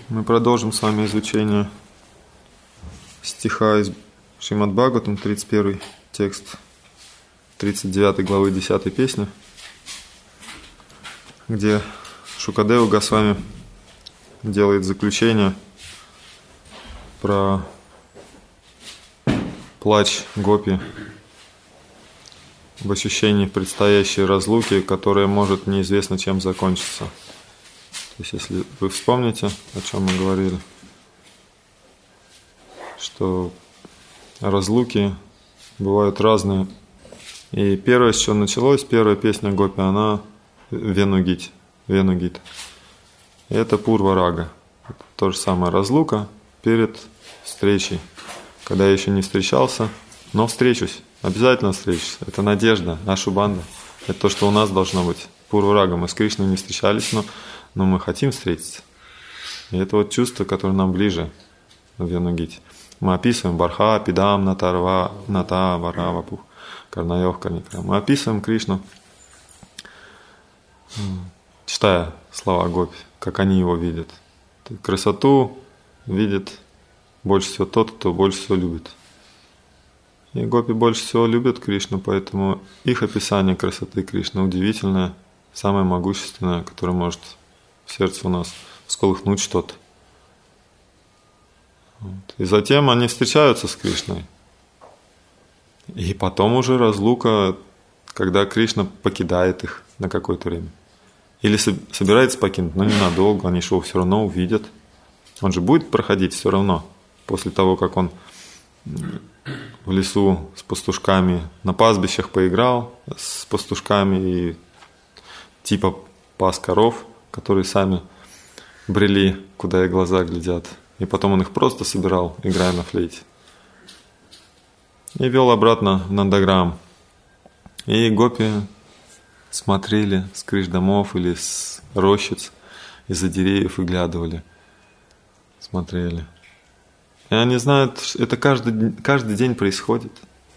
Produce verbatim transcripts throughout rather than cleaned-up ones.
Мы продолжим с вами изучение стиха из Шримад-Бхагаватам, тридцать первый текст тридцать девятой главы десятой песни, где Шукадева Госвами делает заключение про плач гопи в ощущении предстоящей разлуки, которая может неизвестно чем закончиться. То есть, если вы вспомните, о чем мы говорили, что разлуки бывают разные. И первое, с чего началось, первая песня гопи, она Венугит, Венугит. И это Пурва-рага. Это то же самое разлука перед встречей. Когда я еще не встречался, но встречусь, обязательно встречусь. Это надежда, Ашубанда. Это то, что у нас должно быть. Пурва-рага. Мы с Кришной не встречались, но но мы хотим встретиться. И это вот чувство, которое нам ближе в Венугите. Мы описываем Барха, Пидам, Натарва, Ната, Варавапу, Карнаёв, Карникра. Мы описываем Кришну, читая слова гопи, как они его видят. Красоту видит больше всего тот, кто больше всего любит. И гопи больше всего любят Кришну, поэтому их описание красоты Кришны удивительное, самое могущественное, которое может в сердце у нас всколыхнуть что-то. Вот. И затем они встречаются с Кришной. И потом уже разлука, когда Кришна покидает их на какое-то время. Или собирается покинуть, но ненадолго, они его все равно увидят. Он же будет проходить все равно, после того, как он в лесу с пастушками, на пастбищах поиграл с пастушками и типа пас коров, которые сами брели, куда их глаза глядят. И потом он их просто собирал, играя на флейте. И вел обратно в Нандаграм. И гопи смотрели с крыш домов или с рощиц, из-за деревьев выглядывали, смотрели. И они знают, это каждый, каждый день происходит.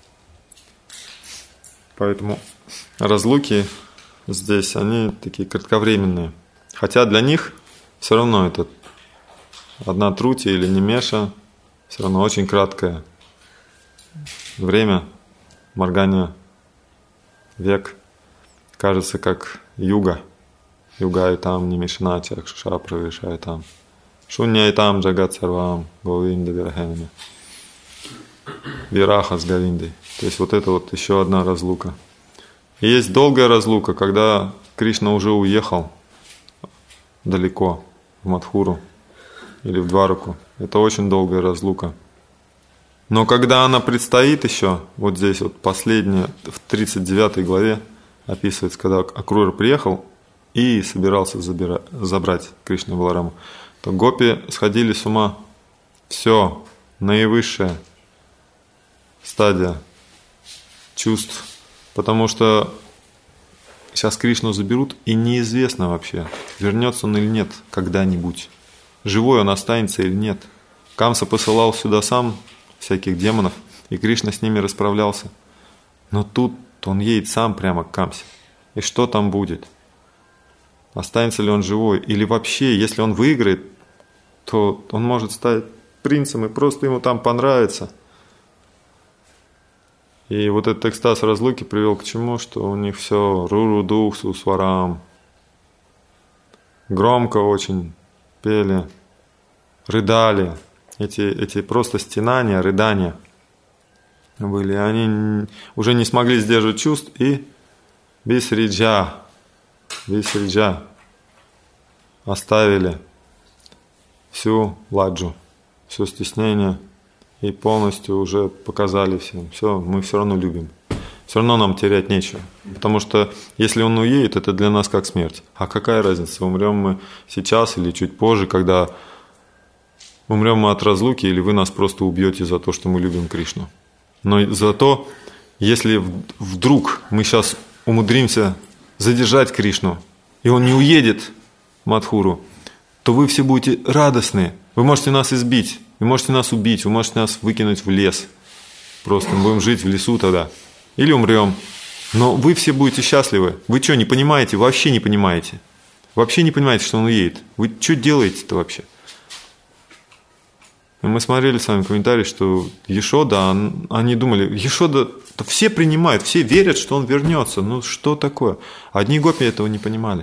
Поэтому разлуки здесь, они такие кратковременные. Хотя для них все равно это одна трути или немеша, все равно очень краткое время, моргание, век, кажется как юга. Юга и там, немешана, чакша, правиша и там. Шунья и там, джагат сарвам, говинда вирахами. Вираха с говиндой. То есть вот это вот еще одна разлука. И есть долгая разлука, когда Кришна уже уехал далеко, в Мадхуру или в Двараку. Это очень долгая разлука. Но когда она предстоит еще, вот здесь вот последняя, в тридцать девятой главе описывается, когда Акрура приехал и собирался забира, забрать Кришну и Балараму, то гопи сходили с ума. Все, наивысшая стадия чувств. Потому что сейчас Кришну заберут, и неизвестно вообще, вернется он или нет когда-нибудь. Живой он останется или нет. Камса посылал сюда сам всяких демонов, и Кришна с ними расправлялся. Но тут он едет сам прямо к Камсе. И что там будет? Останется ли он живой? Или вообще, если он выиграет, то он может стать принцем, и просто ему там понравится. И вот этот экстаз разлуки привел к чему? Что у них все руру-дух, сусварам. Громко очень пели, рыдали. Эти, эти просто стенания, рыдания были. Они уже не смогли сдерживать чувств и бисриджа, бисриджа оставили всю ладжу, все стеснение. И полностью уже показали всем, все, мы все равно любим. Все равно нам терять нечего. Потому что если он уедет, это для нас как смерть. А какая разница, умрем мы сейчас или чуть позже, когда умрем мы от разлуки, или вы нас просто убьете за то, что мы любим Кришну. Но зато, если вдруг мы сейчас умудримся задержать Кришну, и он не уедет в Мадхуру, то вы все будете радостны. Вы можете нас избить. Вы можете нас убить, вы можете нас выкинуть в лес. Просто мы будем жить в лесу тогда. Или умрем. Но вы все будете счастливы. Вы что, не понимаете? Вообще не понимаете. Вообще не понимаете, что он уедет. Вы что делаете-то вообще? Мы смотрели с вами комментарий, что Ешода, они думали, Ешода, да все принимают, все верят, что он вернется. Ну что такое? Одни гопи этого не понимали.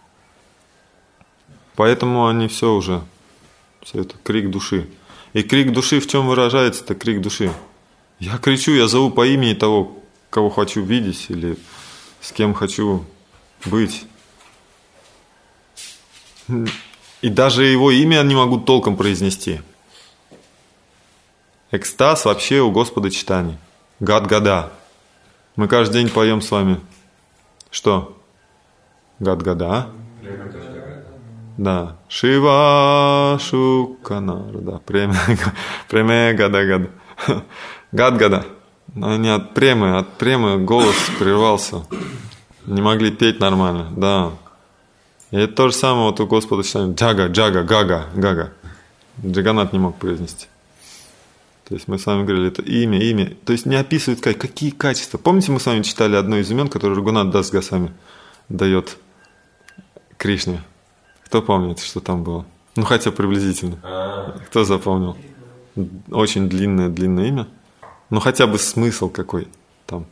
Поэтому они все уже, все это крик души. И крик души в чем выражается? Это крик души. Я кричу, я зову по имени того, кого хочу видеть или с кем хочу быть. И даже его имя я не могу толком произнести. Экстаз вообще у Господа читаний. Гад-гада. Мы каждый день поем с вами. Что? Гад-гада. Да. Шива Шуканар. Да. Преме гада-гада. Гад-гада. Они от премы, от премы голос прервался. Не могли петь нормально. Да. И это то же самое вот у Господа читания. Джага, джага, гага, гага. Джаганат не мог произнести. То есть мы с вами говорили, это имя, имя. То есть не описывает какие качества. Помните, мы с вами читали одно из имен, которое Рагунат Дас Госвами дает Кришне? Кто помнит, что там было? Ну, хотя приблизительно. Кто запомнил? Очень длинное, длинное имя. Ну, хотя бы смысл какой там.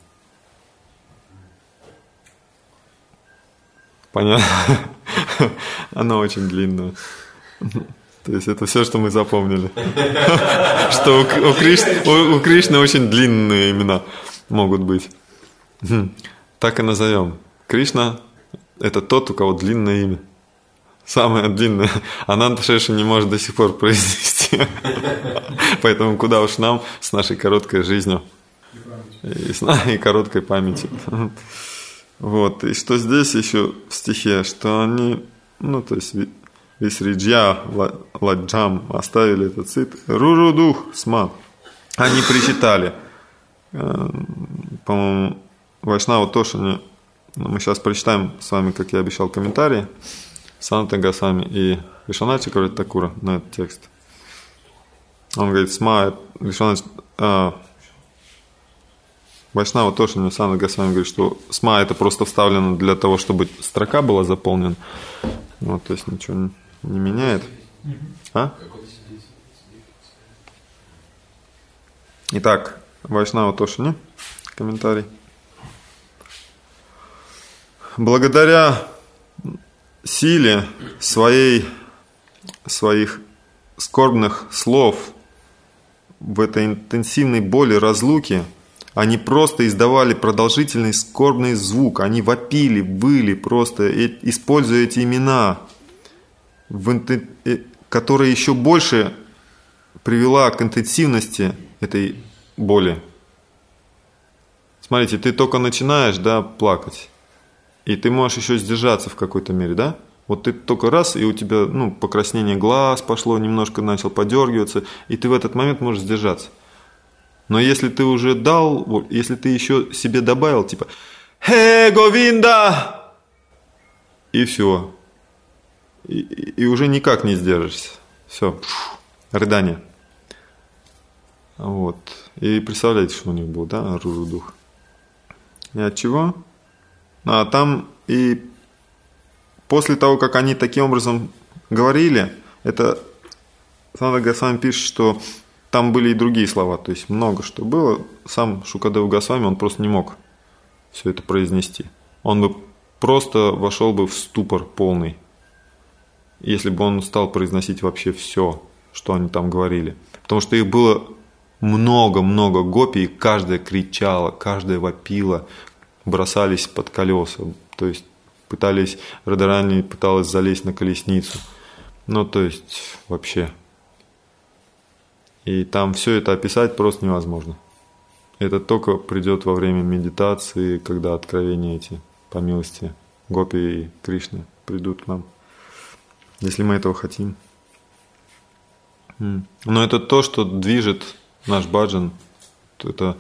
Понятно? Оно очень длинное. То есть это все, что мы запомнили. Что у Кришны, у Кришны очень длинные имена могут быть. Так и назовем. Кришна – это тот, у кого длинное имя. Самое длинное. Ананта Шеши не может до сих пор произнести. Поэтому куда уж нам с нашей короткой жизнью и с нашей короткой памятью. Вот. И что здесь еще в стихе, что они, ну, то есть Висриджья Ладжам оставили этот цит. Руру дух сма. Они причитали. По-моему, Вайшнава Тошани. Мы сейчас прочитаем с вами, как я обещал, комментарии Саната Госвами и Вишванат Чакраварти Такура на этот текст. Он говорит, сма, Вишванат, а, Вайшнава Тошани, Саната Госвами говорит, что сма это просто вставлено для того, чтобы строка была заполнена. Вот, то есть ничего не, не меняет. А? Итак, Вайшнава Тошани, комментарий. Благодаря силе своей, своих скорбных слов в этой интенсивной боли разлуки они просто издавали продолжительный скорбный звук, они вопили, выли просто, используя эти имена, которая еще больше привела к интенсивности этой боли. Смотрите, ты только начинаешь, да, плакать. И ты можешь еще сдержаться в какой-то мере, да? Вот ты только раз, и у тебя, ну, покраснение глаз пошло, немножко начал подергиваться, и ты в этот момент можешь сдержаться. Но если ты уже дал, если ты еще себе добавил, типа «Хе, Говинда!» и все. И, и уже никак не сдержишься. Все, рыдание. Вот. И представляете, что у них был, да, Руру-дух. И от чего? А там и после того, как они таким образом говорили, это Саната Госвами пишет, что там были и другие слова, то есть много что было. Сам Шукадева Госвами, он просто не мог все это произнести. Он бы просто вошел бы в ступор полный, если бы он стал произносить вообще все, что они там говорили. Потому что их было много-много гопи, и каждая кричала, каждая вопила, бросались под колеса, то есть пытались, Радарани пыталась залезть на колесницу, ну то есть вообще. И там все это описать просто невозможно. Это только придет во время медитации, когда откровения эти, по милости Гопи и Кришны, придут к нам, если мы этого хотим. Но это то, что движет наш баджан, это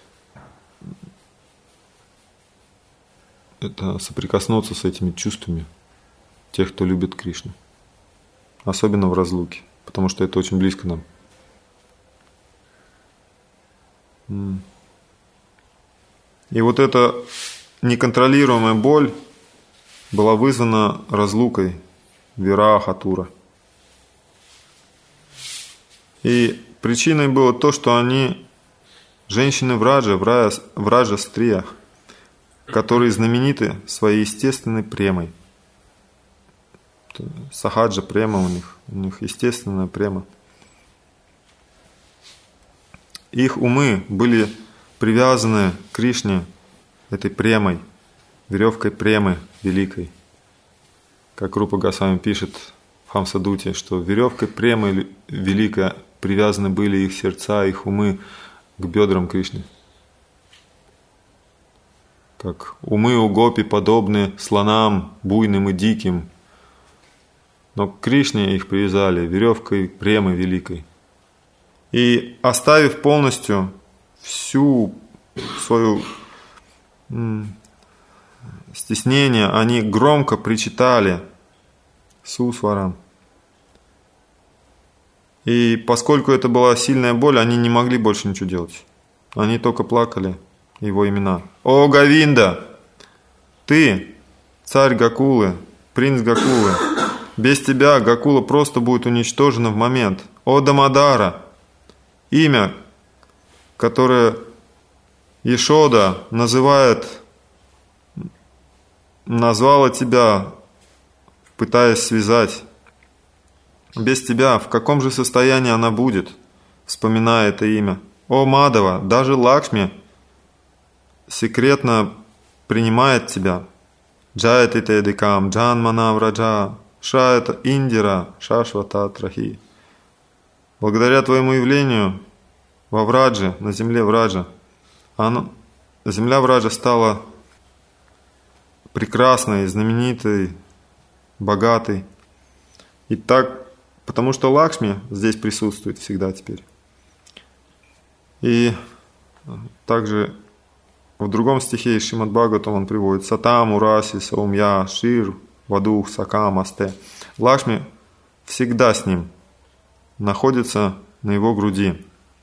это соприкоснуться с этими чувствами тех, кто любит Кришну. Особенно в разлуке, потому что это очень близко нам. И вот эта неконтролируемая боль была вызвана разлукой Вираха Тура. И причиной было то, что они женщины враджа, враджа стриях, которые знамениты своей естественной премой. Сахаджа према у них, у них естественная према. Их умы были привязаны к Кришне этой премой, веревкой премы великой. Как Рупа Госвами пишет в Хамсадуте, что веревкой премы великой привязаны были их сердца, их умы к бедрам Кришны. Как умы у гопи подобны слонам, буйным и диким, но к Кришне их привязали веревкой премы великой. И оставив полностью всю свою м, стеснение, они громко причитали сусварам. И поскольку это была сильная боль, они не могли больше ничего делать. Они только плакали его имена. «О, Говинда! Ты, царь Гокулы, принц Гокулы! Без тебя Гокула просто будет уничтожена в момент. О, Дамодара! Имя, которое Ешода называет, назвала тебя, пытаясь связать. Без тебя в каком же состоянии она будет, вспоминая это имя? О, Мадава, даже Лакшми секретно принимает тебя. Джаяти тедикам, джанмана враджа, шаята индира, шашвата трахи. Благодаря твоему явлению во Врадже, на земле Враджа, она, земля Враджа стала прекрасной, знаменитой, богатой. И так, потому что Лакшми здесь присутствует всегда теперь. И также в другом стихе из Шримад Бхагаватам он приводит «Сатам, Ураси, Саумья, Шир, Вадух, Сакам, Асте». Лакшми всегда с ним, находится на его груди.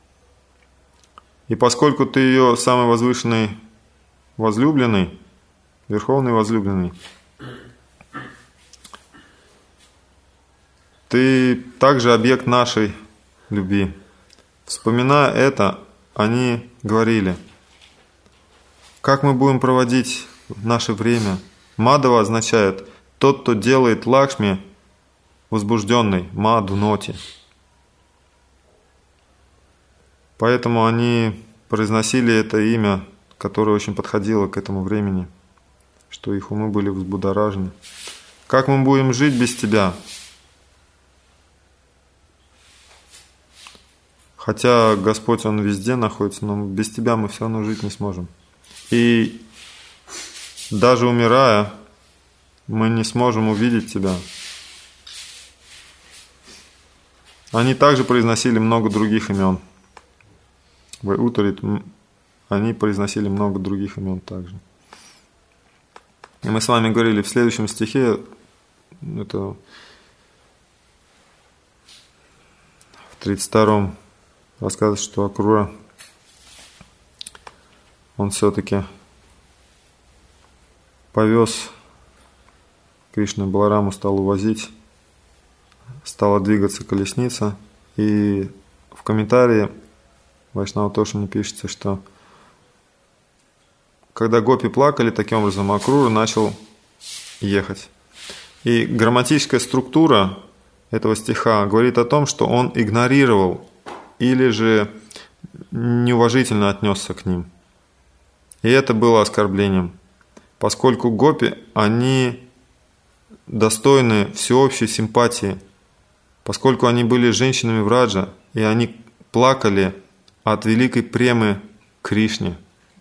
И поскольку ты ее самый возвышенный возлюбленный, верховный возлюбленный, ты также объект нашей любви. Вспоминая это, они говорили: как мы будем проводить наше время? Мадава означает тот, кто делает Лакшми возбужденной, Мадуноти. Поэтому они произносили это имя, которое очень подходило к этому времени, что их умы были взбудоражены. Как мы будем жить без тебя? Хотя Господь, Он везде находится, но без тебя мы все равно жить не сможем. И даже умирая, мы не сможем увидеть тебя. Они также произносили много других имен. В Утарит они произносили много других имен также. И мы с вами говорили в следующем стихе, это в тридцать втором, рассказывает, что Акрура, он все-таки повез Кришну и Балараму, стал увозить, стала двигаться колесница, и в комментарии Вайшнава Тошини пишется, что когда гопи плакали, таким образом Акрура начал ехать. И грамматическая структура этого стиха говорит о том, что он игнорировал или же неуважительно отнесся к ним. И это было оскорблением, поскольку гопи, они достойны всеобщей симпатии, поскольку они были женщинами Враджа, и они плакали от великой премы Кришне.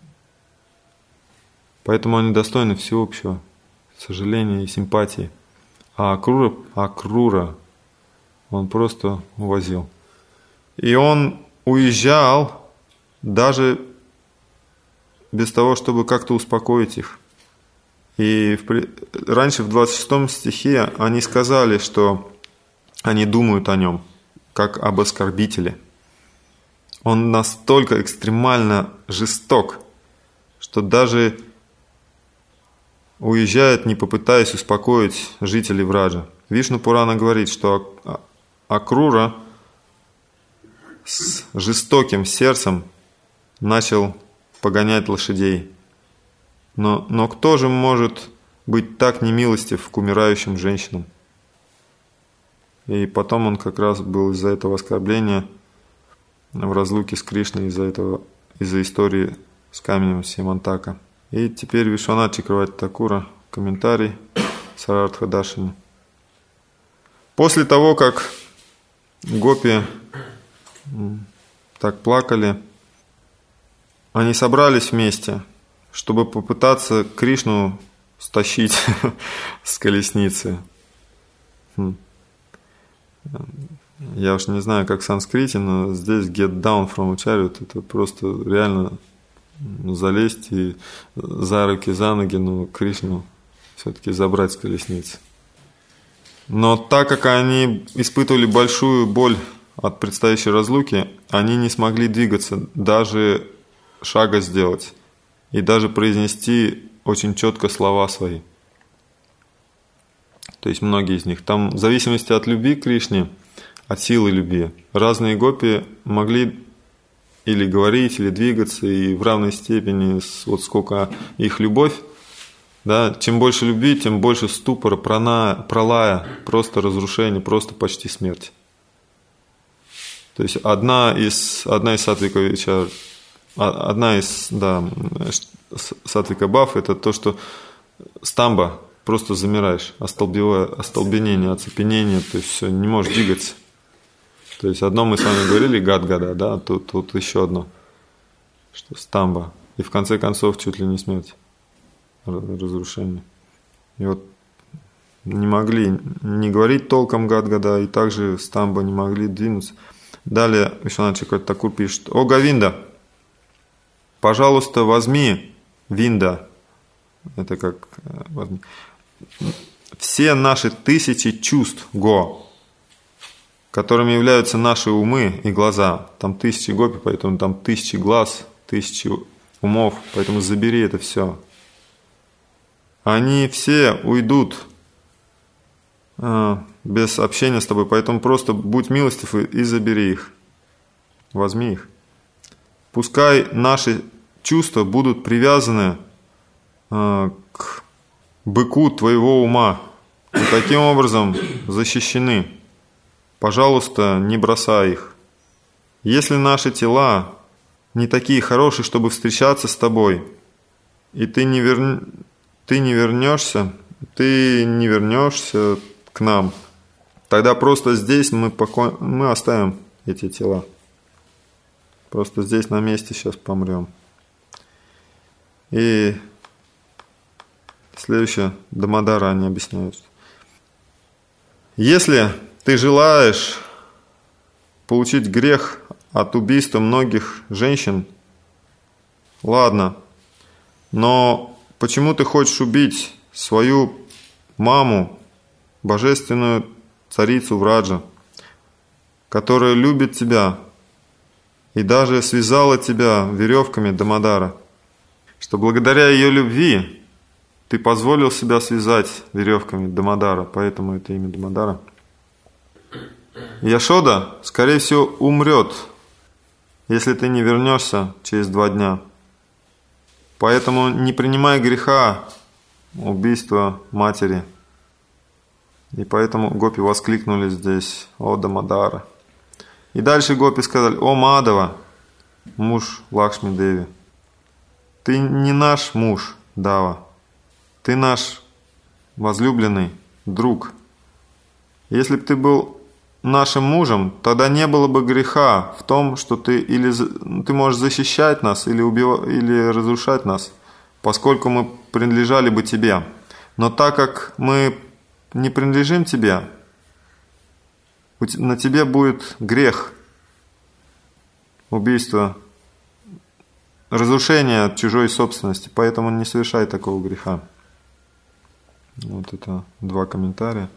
Поэтому они достойны всеобщего сожаления и симпатии. А Акрура, Акрура он просто увозил. И он уезжал даже без того, чтобы как-то успокоить их. И в, раньше в двадцать шестом стихе они сказали, что они думают о нем, как об оскорбителе. Он настолько экстремально жесток, что даже уезжает, не попытаясь успокоить жителей Враджа. Вишну Пурана говорит, что Акрура с жестоким сердцем начал погонять лошадей. Но, но кто же может быть так немилостив к умирающим женщинам? И потом он как раз был из-за этого оскорбления в разлуке с Кришной, из-за этого, из-за истории с камнем Симантака. И теперь Вишванат Чакраварти Такура, комментарий Сарартха Даршини. После того, как гопи так плакали, они собрались вместе, чтобы попытаться Кришну стащить с колесницы. Я уж не знаю, как в санскрите, но здесь get down from a chariot — это просто реально залезть и за руки, за ноги, но Кришну все-таки забрать с колесницы. Но так как они испытывали большую боль от предстоящей разлуки, они не смогли двигаться, даже шага сделать и даже произнести очень четко слова свои. То есть многие из них. Там в зависимости от любви к Кришне, от силы любви, разные гопи могли или говорить, или двигаться, и в равной степени, вот сколько их любовь. Да, чем больше любви, тем больше ступора, прана, пролая, просто разрушение, просто почти смерть. То есть одна из, одна из сатвика вечер, одна из, да, сатвика баф — это то, что стамба, просто замираешь, остолбенение, оцепенение, то есть все, не можешь двигаться. То есть одно мы с вами говорили, гад-гада, да, тут, тут еще одно, что стамба. И в конце концов чуть ли не смерть, разрушение. И вот не могли не говорить толком гад-гада, и также стамба не могли двинуться. Далее Вишванат Чакраварти Такур пишет: «О Говинда, пожалуйста, возьми Винда». Это как возьми. Все наши тысячи чувств, го, которыми являются наши умы и глаза. Там тысячи гопи, поэтому там тысячи глаз, тысячи умов, поэтому забери это все. Они все уйдут э, без общения с тобой, поэтому просто будь милостив и, и забери их. Возьми их. Пускай наши чувства будут привязаны э, к быку твоего ума и таким образом защищены. Пожалуйста, не бросай их. Если наши тела не такие хорошие, чтобы встречаться с тобой, и ты не, вер... ты не вернешься, ты не вернешься к нам, тогда просто здесь мы, поко... мы оставим эти тела. Просто здесь на месте сейчас помрем. И следующее, Дамодара они объясняют. Если ты желаешь получить грех от убийства многих женщин, ладно, но почему ты хочешь убить свою маму, божественную царицу Враджа, которая любит тебя и даже связала тебя веревками Дамодара, что благодаря ее любви ты позволил себя связать веревками Дамодара, поэтому это имя Дамодара. Яшода, скорее всего, умрет, если ты не вернешься через два дня. Поэтому не принимай греха убийства матери. И поэтому гопи воскликнули здесь: «О Дамодара». И дальше гопи сказали: «О Мадава, муж Лакшми Деви, ты не наш муж, Дава, ты наш возлюбленный друг. Если бы ты был нашим мужем, тогда не было бы греха в том, что ты или ты можешь защищать нас, или убивать, или разрушать нас, поскольку мы принадлежали бы тебе. Но так как мы не принадлежим тебе, на тебе будет грех, убийство, разрушение чужой собственности, поэтому не совершай такого греха». Вот это два комментария.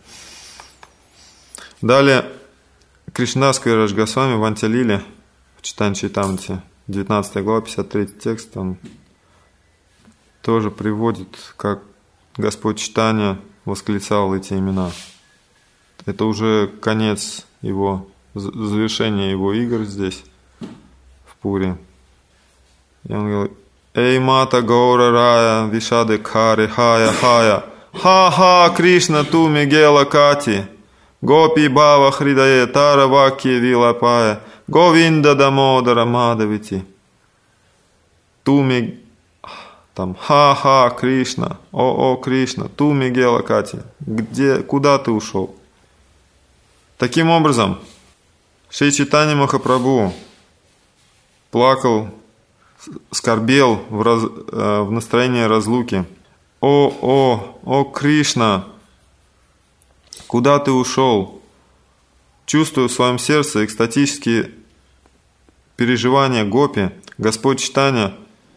Далее Кришнадас Кавираж Госвами в Антя-лиле, в Чайтанья Чаритамрите, девятнадцатая глава, пятьдесят третий текст, он тоже приводит, как Господь Чайтанья восклицал эти имена. Это уже конец его завершение его игр здесь, в Пури. И он говорит: «Эй, мата гора рая, вишады кари, хая, хая, ха-ха, Кришна, ту мигела кати, гопи бава хридае, тара ваки вилапая, говинда дамодара мадавити». Ту ми... Там, ха-ха, Кришна, о-о, Кришна, ту мигела кати, где, куда ты ушел? Таким образом, Шри Чайтанья Махапрабху плакал, скорбел в, раз, э, в настроении разлуки. О, о, о, Кришна, куда ты ушел? Чувствуя в своем сердце экстатические переживания гопи, Господь Чайтанья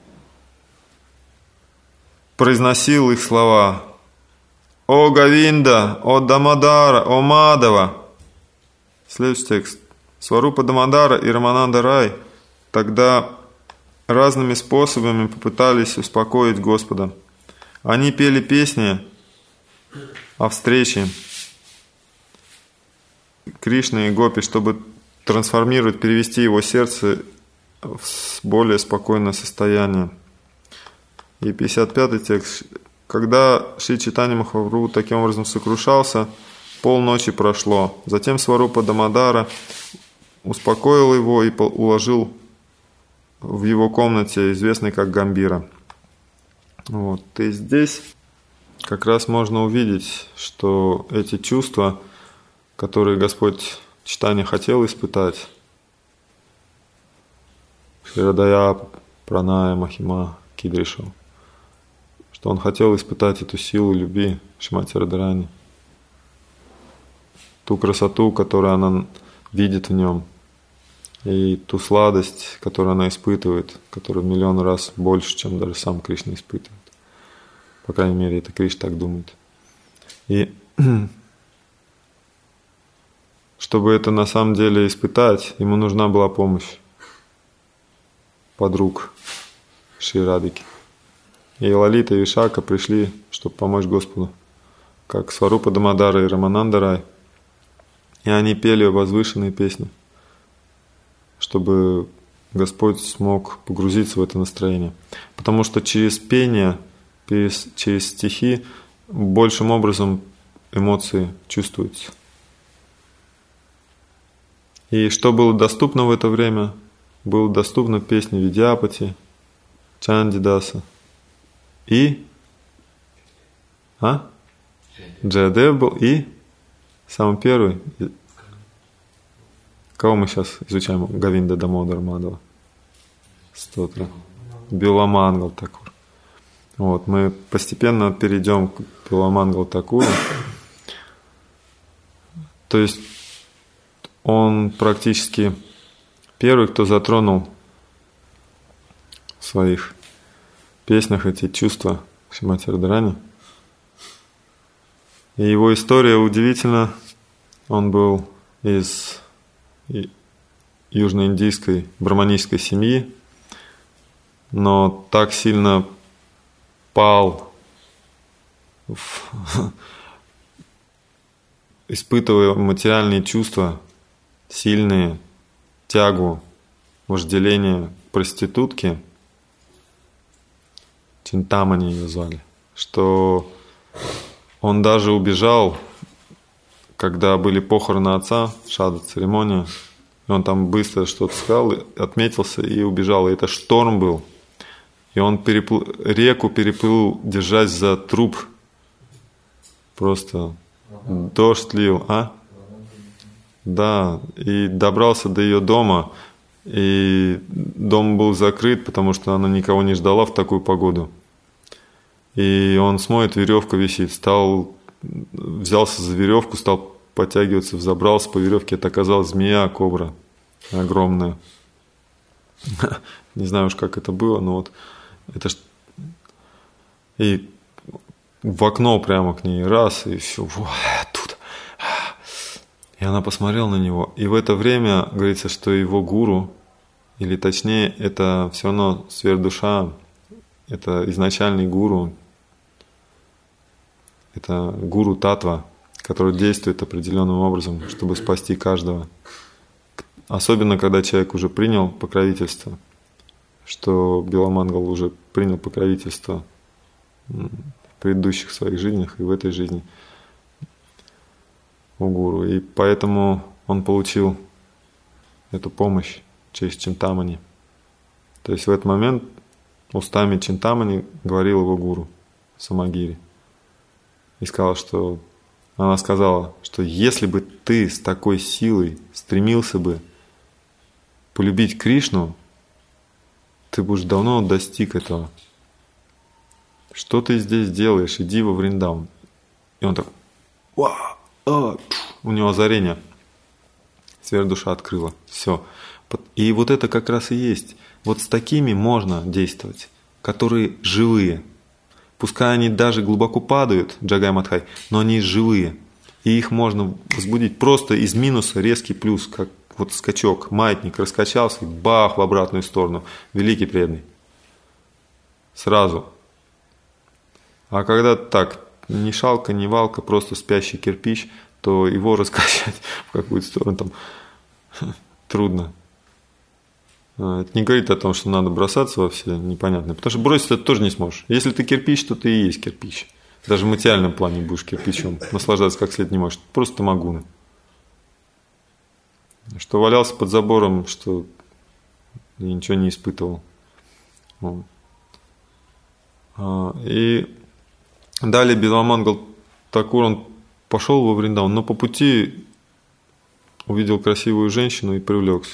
произносил их слова: «О Говинда, о Дамодара, о Мадава». Следующий текст. Сварупа Дамодара и Рамананда Рай тогда разными способами попытались успокоить Господа. Они пели песни о встрече Кришны и Гопи, чтобы трансформировать, перевести его сердце в более спокойное состояние. И пятьдесят пятый текст. Когда Шри Чайтанья Махапрабху таким образом сокрушался, полночи прошло. Затем Сварупа Дамодара успокоил его и уложил в его комнате, известной как Гамбира. Вот. И здесь как раз можно увидеть, что эти чувства, которые Господь Чайтанья хотел испытать, Ширадая, Праная, Махима, Кидришу, что он хотел испытать эту силу любви Шримати Радхарани, ту красоту, которую она видит в нем, и ту сладость, которую она испытывает, которая в миллион раз больше, чем даже сам Кришна испытывает. По крайней мере, это Кришна так думает. И чтобы это на самом деле испытать, ему нужна была помощь подруг Шри Радхики. И Лалита и Вишака пришли, чтобы помочь Господу, как Сварупа Дамодара и Рамананда Рай. И они пели возвышенные песни, чтобы Господь смог погрузиться в это настроение. Потому что через пение, через, через стихи большим образом эмоции чувствуются. И что было доступно в это время? Было доступно песни Видьяпати, Чандидаса и а? Джаядев был и самый первый. Кого мы сейчас изучаем? Говинда Дамодара Мадава. Стотра. Биламангал Такур. Вот, мы постепенно перейдем к Биламангал Такуру. То есть он практически первый, кто затронул в своих песнях эти чувства Шримати Радхарани. И его история удивительна. Он был из южноиндийской браманической семьи, но так сильно пал, в, испытывая материальные чувства, сильные, тягу, вожделение проститутки, Чинтамани ее звали, что он даже убежал, когда были похороны отца, шада, церемония, и он там быстро что-то сказал, отметился и убежал. И это шторм был. И он переплыл, реку переплыл, держась за труп. Просто дождь лил, а? Да, и добрался до ее дома, и дом был закрыт, потому что она никого не ждала в такую погоду. И он смотрит, веревка висит, стал, взялся за веревку, стал подтягиваться, взобрался по веревке, это оказалась змея, кобра огромная. Не знаю уж, как это было, но вот это ж... И в окно прямо к ней раз, и все, вот, тут. И она посмотрела на него, и в это время говорится, что его гуру, или точнее, это все равно сверхдуша, это изначальный гуру, это гуру Татва, который действует определенным образом, чтобы спасти каждого особенно когда человек уже принял покровительство, что Биламангал уже принял покровительство в предыдущих своих жизнях и в этой жизни у гуру. И поэтому он получил эту помощь через Чинтамани. То есть в этот момент устами Чинтамани говорил его гуру Самагири. И сказал, что она сказала, что если бы ты с такой силой стремился бы полюбить Кришну, ты бы уже давно достиг этого. Что ты здесь делаешь? Иди во Вриндаван. И он так, а, а, у него озарение. Сверхдуша открыла. Все. И вот это как раз и есть. Вот с такими можно действовать, которые живые. Пускай они даже глубоко падают, Джагай Мадхай, но они живые. И их можно возбудить просто из минуса резкий плюс, как вот скачок, маятник раскачался и бах в обратную сторону. Великий преданный. Сразу. А когда так, ни шалка, ни валка, просто спящий кирпич, то его раскачать в какую-то сторону там трудно. Это не говорит о том, что надо бросаться во все непонятное, потому что бросить ты тоже не сможешь. Если ты кирпич, то ты и есть кирпич. Даже в материальном плане будешь кирпичом, наслаждаться как следует не можешь. Просто тамагуна. Что валялся под забором, что я ничего не испытывал. Вот. И далее Биламангал Такур, он пошел во Вриндаван, но по пути увидел красивую женщину и привлекся.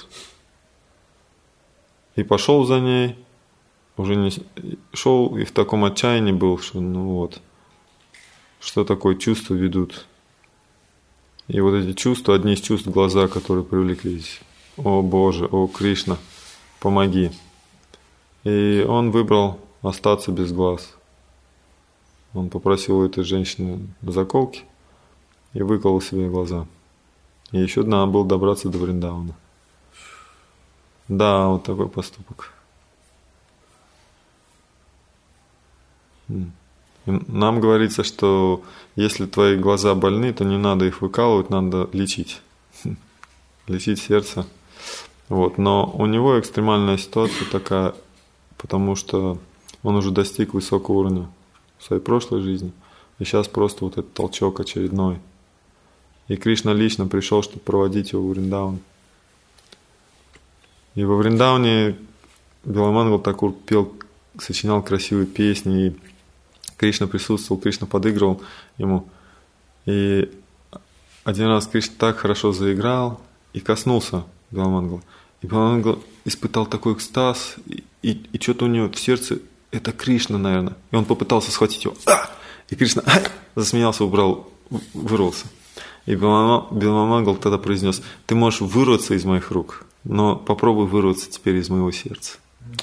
И пошел за ней, уже не шел и в таком отчаянии был, что ну вот, что такое чувства ведут. И вот эти чувства, одни из чувств глаза, которые привлеклись. О Боже, о Кришна, помоги. И он выбрал остаться без глаз. Он попросил у этой женщины заколки и выколол себе глаза. И еще надо было добраться до Вриндавана. Да, вот такой поступок. Нам говорится, что если твои глаза больны, то не надо их выкалывать, надо лечить. Лечить сердце. Вот. Но у него экстремальная ситуация такая, потому что он уже достиг высокого уровня в своей прошлой жизни. И сейчас просто вот этот толчок очередной. И Кришна лично пришел, чтобы проводить его в Вриндаван. И во Вриндаване Биламангал Такур пел, сочинял красивые песни, и Кришна присутствовал, Кришна подыгрывал ему. И один раз Кришна так хорошо заиграл и коснулся Биламангала. И Биламангал испытал такой экстаз, и, и, и что-то у него в сердце, это Кришна, наверное. И он попытался схватить его. А! И Кришна а! засмеялся, убрал, вырвался. И Биламангал тогда произнес: ты можешь вырваться из моих рук, но попробуй вырваться теперь из моего сердца.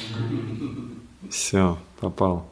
Все, попал.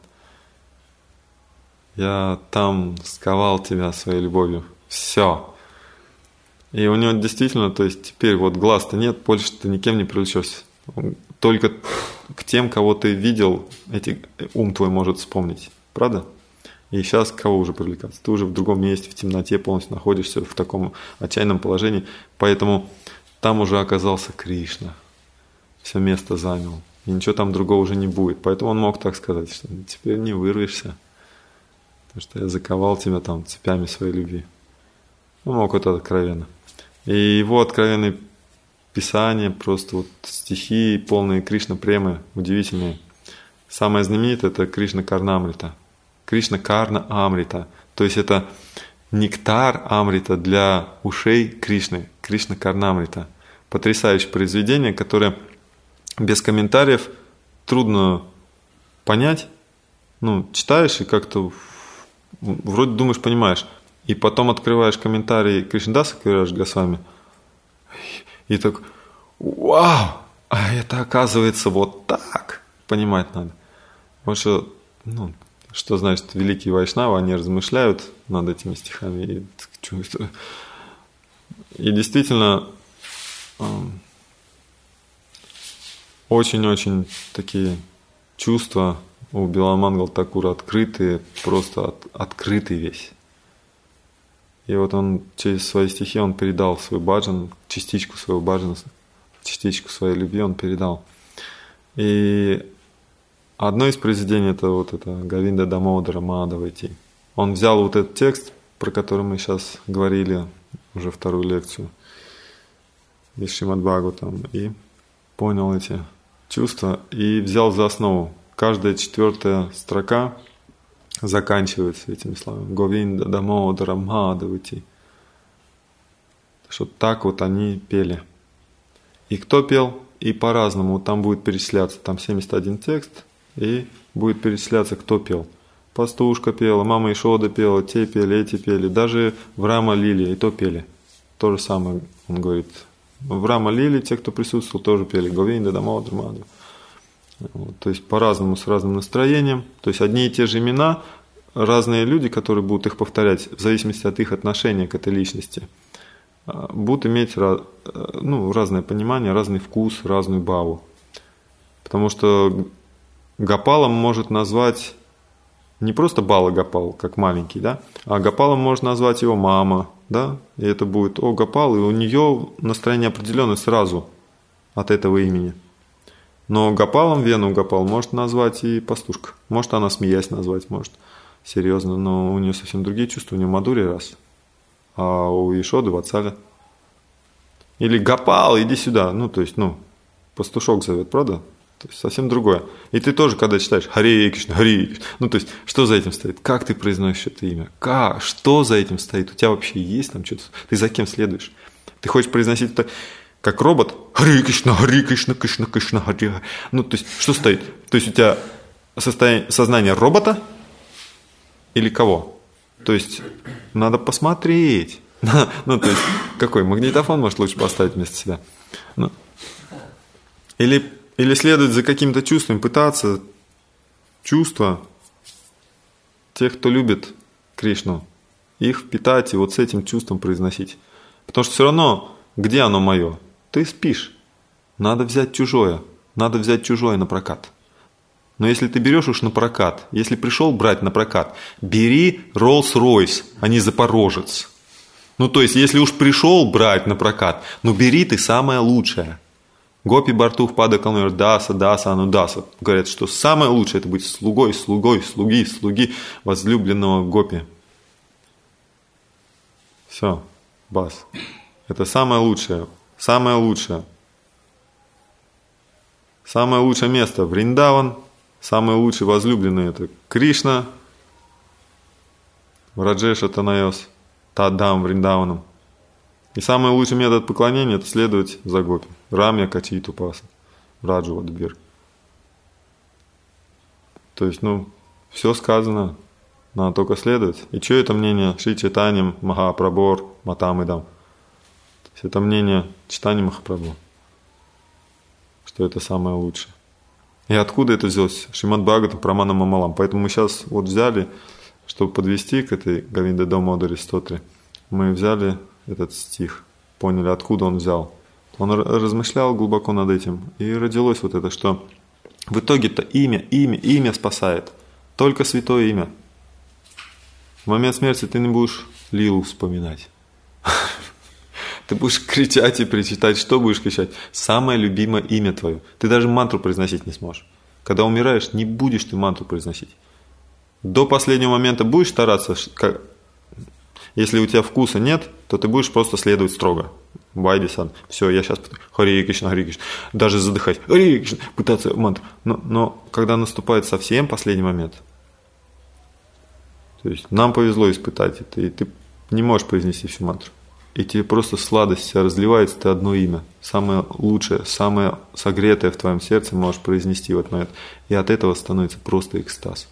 Я там сковал тебя своей любовью. Все. И у него действительно, то есть теперь вот глаз-то нет, больше ты никем не привлечешься. Только к тем, кого ты видел, эти, ум твой может вспомнить. Правда? И сейчас кого уже привлекаться? Ты уже в другом месте, в темноте полностью находишься, в таком отчаянном положении. Поэтому там уже оказался Кришна. Все место занял. И ничего там другого уже не будет. Поэтому он мог так сказать, что теперь не вырвешься. Потому что я заковал тебя там цепями своей любви. Он мог это откровенно. И его откровенные писания, просто вот стихи, полные Кришна премы, удивительные. Самое знаменитое – это Кришна Карнамрита. Кришна Карна Амрита. То есть это нектар Амрита для ушей Кришны. Кришна Карнамрита. Потрясающее произведение, которое без комментариев трудно понять. Ну, читаешь и как-то вроде думаешь, понимаешь. И потом открываешь комментарии Кришнадаса Кавирадж Госвами. И так, вау, а это оказывается вот так. Понимать надо. Потому что, ну, что значит великие вайшнавы, они размышляют над этими стихами. И, и действительно, очень-очень такие чувства у Биламангала Такура открытые, просто от, открытый весь. И вот он через свои стихи он передал свой баджан, частичку своего баджана частичку своей любви он передал. И одно из произведений это вот это Говинда Дамодара Мадавати. Он взял вот этот текст, про который мы сейчас говорили, уже вторую лекцию, из Шримад-Бхагаватам, и понял эти чувства, и взял за основу. Каждая четвертая строка заканчивается этими словами. Говинда Дамодара Мадавати. Что так вот они пели. И кто пел? И по-разному. Там будет перечисляться, там семьдесят один текст, и будет перечисляться, кто пел. Пастушка пела, мама Ишода пела, те пели, эти пели. Даже в Рама Лили и то пели. То же самое, он говорит. В Рама Лили те, кто присутствовал, тоже пели. Говинда Дамодара Мадавати. Вот, то есть по-разному, с разным настроением. То есть одни и те же имена, разные люди, которые будут их повторять, в зависимости от их отношения к этой личности, будут иметь ну, разное понимание, разный вкус, разную баву. Потому что Гопалом может назвать не просто Бала Гопал, как маленький, да, а Гопалом может назвать его мама, да, и это будет о Гопал, и у нее настроение определенное сразу от этого имени. Но Гопалом Вену Гопал может назвать и пастушка. Может она, смеясь, назвать, может серьезно, но у нее совсем другие чувства. У нее Мадури раз, а у Ишоды Ватсаля. Или Гопал, иди сюда. Ну, то есть, ну, пастушок зовет, правда? То есть совсем другое. И ты тоже, когда читаешь Харе Кришна, Харе Кришна, ну, то есть, что за этим стоит? Как ты произносишь это имя? Как? Что за этим стоит? У тебя вообще есть там что-то? Ты за кем следуешь? Ты хочешь произносить это как робот? Харе Кришна, Харе Кришна, Кришна, Кришна, Харе. Ну, то есть, что стоит? То есть, у тебя состояние, сознание робота или кого? То есть, надо посмотреть. Ну, то есть, какой? Магнитофон, может, лучше поставить вместо себя? Ну. Или, или следовать за каким-то чувством, пытаться чувства тех, кто любит Кришну, их впитать и вот с этим чувством произносить. Потому что все равно, где оно мое? Ты спишь. Надо взять чужое. Надо взять чужое на прокат. Но если ты берешь уж на прокат, если пришел брать на прокат, бери Rolls-Royce, а не Запорожец. Ну, то есть, если уж пришел брать на прокат, ну, бери ты самое лучшее. Гопи Бартух Пада Калмер Даса, Даса, Ану Даса. Говорят, что самое лучшее это быть слугой, слугой, слуги, слуги возлюбленного Гопи. Все, бас. Это самое лучшее. Самое лучшее. Самое лучшее место Вриндаван. Самый лучший возлюбленный это Кришна. Враджеша Танайос. Тадам Вриндаваном. И самый лучший метод поклонения это следовать за Гопи. Рамья Качиту Паса. Раджу Вадбир. То есть, ну, все сказано. Надо только следовать. И что это мнение Шри Чайтанья Махапрабху Матамидам? То есть это мнение Чайтаньи Махапрабху, что это самое лучшее. И откуда это взялось? Шримад-Бхагаватам Прамана Мамалам. Поэтому мы сейчас вот взяли, чтобы подвести к этой Говинда Дамодари стотре, мы взяли этот стих, поняли, откуда он взял. Он размышлял глубоко над этим, и родилось вот это, что в итоге-то имя, имя, имя спасает. Только святое имя. В момент смерти ты не будешь лилу вспоминать. Ты будешь кричать и причитать. Что будешь кричать? Самое любимое имя твое. Ты даже мантру произносить не сможешь. Когда умираешь, не будешь ты мантру произносить. До последнего момента будешь стараться. Как... Если у тебя вкуса нет, то ты будешь просто следовать строго. Вайди-сан. Все, я сейчас Харе Кришна, Харе Кришна. Даже задыхать. Харе Кришна. Пытаться мантру. Но, но когда наступает совсем последний момент, то есть нам повезло испытать это, и ты не можешь произнести всю мантру. И тебе просто сладость вся разливается, ты одно имя. Самое лучшее, самое согретое в твоем сердце можешь произнести в этот момент. И от этого становится просто экстаз.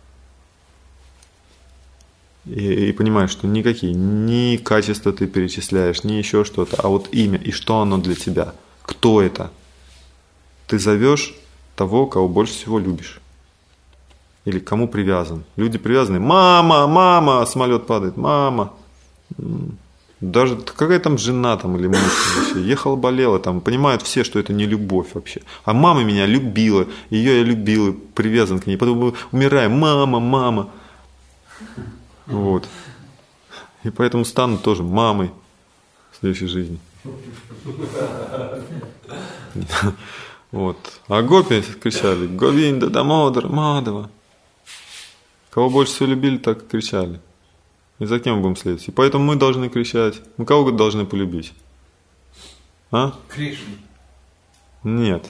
И, и понимаешь, что никакие, ни качества ты перечисляешь, ни еще что-то, а вот имя, и что оно для тебя, кто это. Ты зовешь того, кого больше всего любишь. Или к кому привязан. Люди привязаны. Мама, мама, самолет падает, мама. Даже какая там жена там, или муж вообще. Ехала, болела, там, понимают все, что это не любовь вообще. А мама меня любила, ее я любил, привязан к ней. Потом мы умираем, мама, мама. Вот. И поэтому стану тоже мамой в следующей жизни. Вот. А гопи кричали: Говинда, Дамодара, Мадава. Кого больше всего любили, так и кричали. И за кем будем следовать? И поэтому мы должны кричать. Мы кого должны полюбить? А? Кришну. Нет.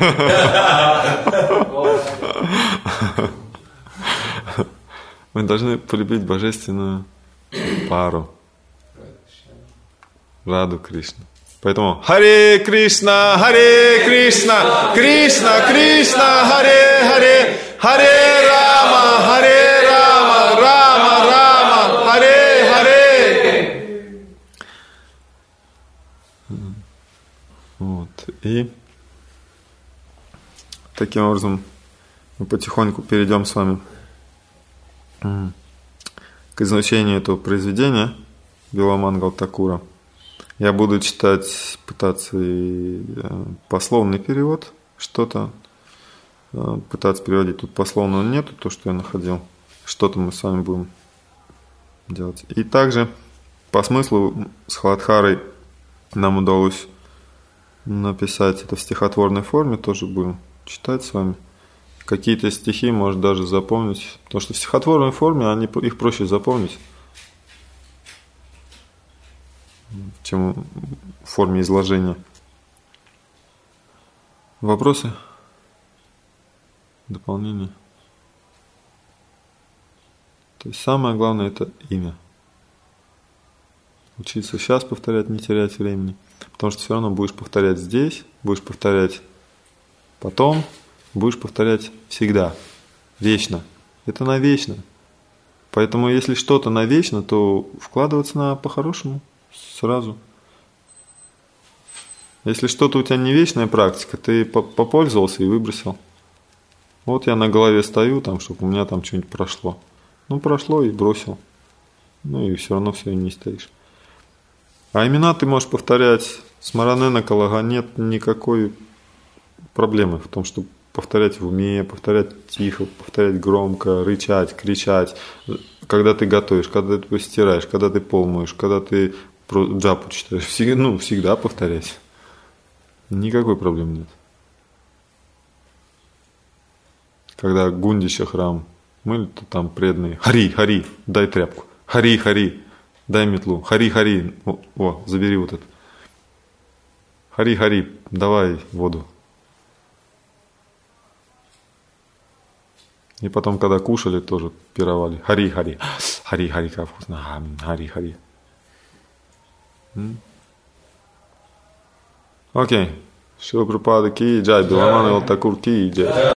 Мы должны полюбить божественную пару. Раду Кришну. Поэтому Харе Кришна, Харе Кришна, Кришна Кришна, Харе Харе, Харе Рама, Харе Рама, Рама Рама, Харе Харе. Вот. И таким образом мы потихоньку перейдем с вами к изучению этого произведения Биламангал Такура. Я буду читать, пытаться и пословный перевод, что-то пытаться переводить. Тут пословного нету, то, что я находил. Что-то мы с вами будем делать. И также по смыслу с Халадхарой нам удалось написать это в стихотворной форме, тоже будем читать с вами. Какие-то стихи, может, даже запомнить, потому что в стихотворной форме они, их проще запомнить, чем в форме изложения. Вопросы? Дополнения? То есть самое главное — это имя. Учиться сейчас повторять, не терять времени. Потому что все равно будешь повторять здесь, будешь повторять потом, будешь повторять всегда, вечно. Это навечно. Поэтому если что-то навечно, то вкладываться надо по-хорошему сразу. Если что-то у тебя не вечная практика, ты попользовался и выбросил. Вот я на голове стою, там, чтобы у меня там что-нибудь прошло. Ну, прошло и бросил. Ну и все равно все не стоишь. А имена ты можешь повторять. С Маранена Калага нет никакой проблемы в том, чтобы повторять в уме, повторять тихо, повторять громко, рычать, кричать. Когда ты готовишь, когда ты постираешь, когда ты пол моешь, когда ты джапу читаешь. Всегда, ну, всегда повторять. Никакой проблемы нет. Когда Гундича храм мыли, то там преданные: Хари, Хари, дай тряпку. Хари, Хари, дай метлу. Хари, Хари, о, о, забери вот это. Хари, Хари, давай воду. И потом, когда кушали, тоже пировали. Хари, Хари, Хари, Хари, как вкусно. Хари, Хари. Окей. Шила Прабхупада ки джай, Биламангал Такур ки джай.